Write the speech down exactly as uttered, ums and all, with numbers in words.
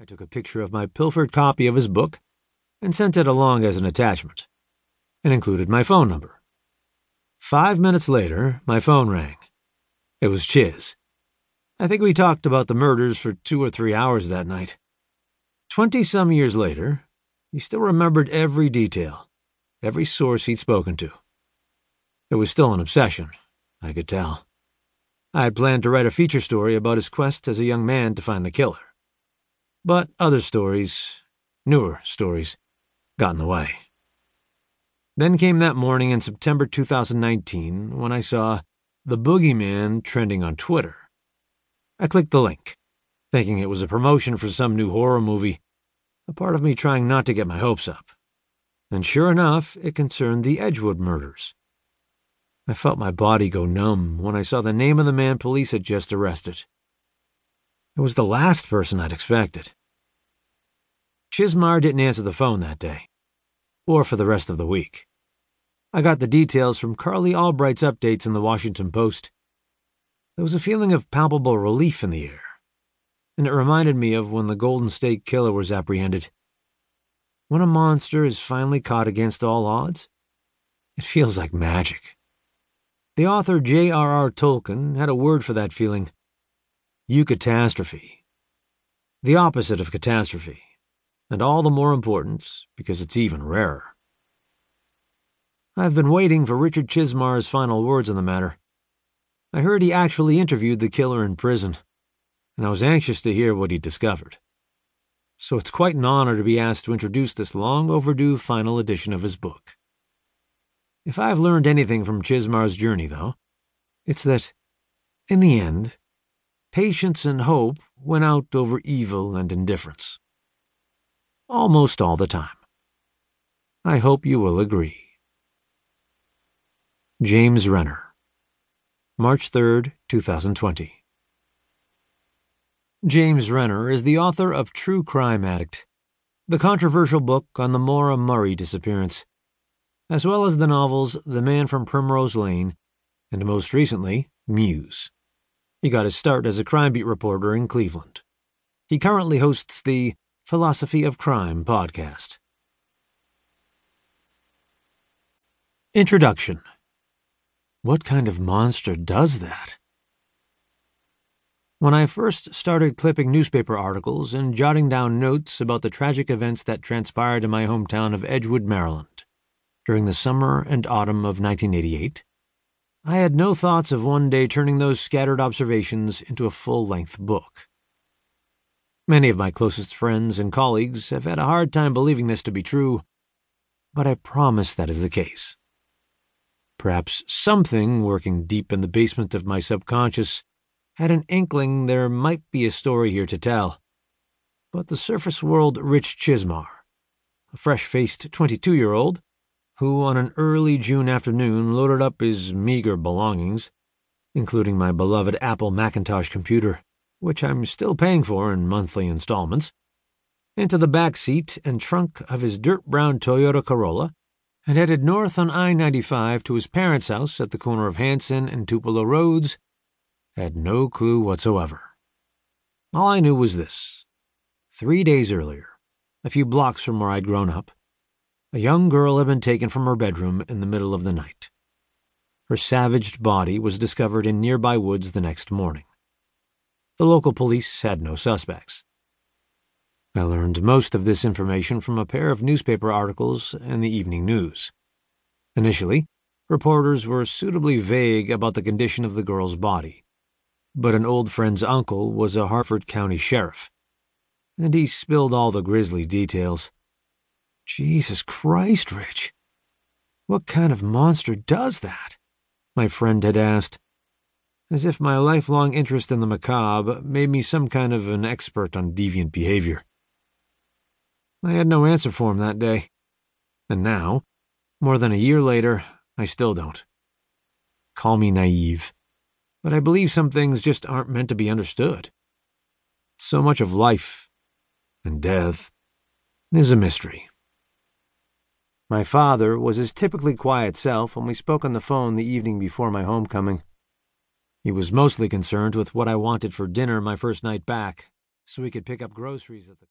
I took a picture of my pilfered copy of his book and sent it along as an attachment. It included my phone number. Five minutes later, my phone rang. It was Chiz. I think we talked about the murders for two or three hours that night. Twenty-some years later, he still remembered every detail, every source he'd spoken to. It was still an obsession, I could tell. I had planned to write a feature story about his quest as a young man to find the killer. But other stories, newer stories, got in the way. Then came that morning in September two thousand nineteen when I saw The Boogeyman trending on Twitter. I clicked the link, thinking it was a promotion for some new horror movie, a part of me trying not to get my hopes up. And sure enough, it concerned the Edgewood murders. I felt my body go numb when I saw the name of the man police had just arrested. It was the last person I'd expected. Chizmar didn't answer the phone that day, or for the rest of the week. I got the details from Carly Albright's updates in the Washington Post. There was a feeling of palpable relief in the air, and it reminded me of when the Golden State Killer was apprehended. When a monster is finally caught against all odds, it feels like magic. The author J R R Tolkien had a word for that feeling: eucatastrophe. The opposite of catastrophe, and all the more important because it's even rarer. I've been waiting for Richard Chizmar's final words on the matter. I heard he actually interviewed the killer in prison, and I was anxious to hear what he'd discovered. So it's quite an honor to be asked to introduce this long-overdue final edition of his book. If I've learned anything from Chizmar's journey, though, it's that, in the end, patience and hope win out over evil and indifference. Almost all the time. I hope you will agree. James Renner, March third, two thousand twenty. James Renner is the author of True Crime Addict, the controversial book on the Maura Murray disappearance, as well as the novels The Man from Primrose Lane and, most recently, Muse. He got his start as a crime beat reporter in Cleveland. He currently hosts the Philosophy of Crime podcast. Introduction. What kind of monster does that? When I first started clipping newspaper articles and jotting down notes about the tragic events that transpired in my hometown of Edgewood, Maryland, during the summer and autumn of nineteen eighty-eight, I had no thoughts of one day turning those scattered observations into a full-length book. Many of my closest friends and colleagues have had a hard time believing this to be true, but I promise that is the case. Perhaps something working deep in the basement of my subconscious had an inkling there might be a story here to tell, but the surface world Rich Chizmar, a fresh-faced twenty-two-year-old, who on an early June afternoon loaded up his meager belongings, including my beloved Apple Macintosh computer, which I'm still paying for in monthly installments, into the back seat and trunk of his dirt-brown Toyota Corolla, and headed north on I ninety-five to his parents' house at the corner of Hanson and Tupelo Roads, had no clue whatsoever. All I knew was this. Three days earlier, a few blocks from where I'd grown up, a young girl had been taken from her bedroom in the middle of the night. Her savaged body was discovered in nearby woods the next morning. The local police had no suspects. I learned most of this information from a pair of newspaper articles and the evening news. Initially, reporters were suitably vague about the condition of the girl's body, but an old friend's uncle was a Harford County sheriff, and he spilled all the grisly details. Jesus Christ, Rich. What kind of monster does that? My friend had asked, as if my lifelong interest in the macabre made me some kind of an expert on deviant behavior. I had no answer for him that day, and now, more than a year later, I still don't. Call me naive, but I believe some things just aren't meant to be understood. So much of life and death is a mystery. My father was his typically quiet self when we spoke on the phone the evening before my homecoming. He was mostly concerned with what I wanted for dinner my first night back, so we could pick up groceries at the